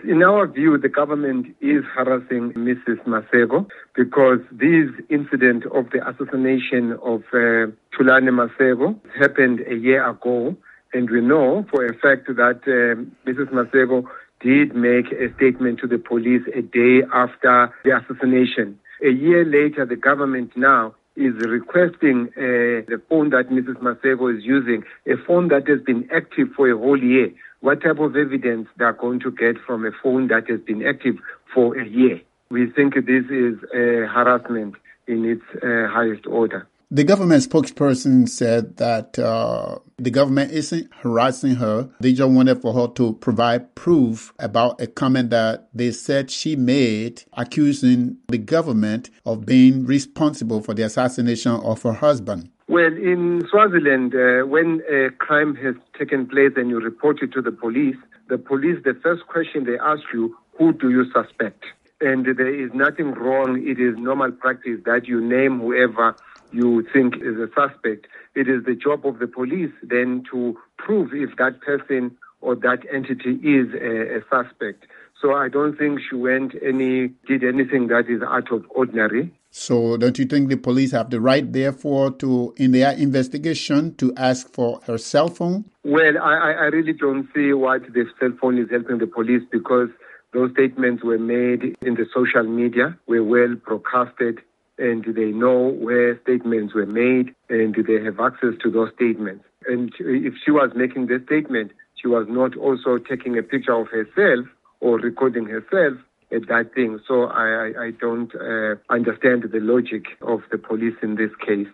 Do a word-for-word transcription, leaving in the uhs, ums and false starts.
In our view, the government is harassing Missus Masego because this incident of the assassination of uh, Thulani Masego happened a year ago, and we know for a fact that uh, Missus Masego did make a statement to the police a day after the assassination. A year later, the government now is requesting uh, the phone that Missus Masego is using, a phone that has been active for a whole year. What type of evidence they are going to get from a phone that has been active for a year? We think this is uh, harassment in its uh, highest order. The government spokesperson said that uh, the government isn't harassing her. They just wanted for her to provide proof about a comment that they said she made accusing the government of being responsible for the assassination of her husband. Well, in Swaziland, uh, when a crime has taken place and you report it to the police, the police, the first question they ask you, who do you suspect? And there is nothing wrong. It is normal practice that you name whoever you think is a suspect. It is the job of the police then to prove if that person or that entity is a, a suspect. So I don't think she went any, did anything that is out of ordinary. So don't you think the police have the right, therefore, to, in their investigation, to ask for her cell phone? Well, I, I really don't see what the cell phone is helping the police, because those statements were made in the social media, were well broadcasted, and they know where statements were made, and they have access to those statements. And if she was making the statement, she was not also taking a picture of herself or recording herself at that thing. So I, I don't uh, understand the logic of the police in this case.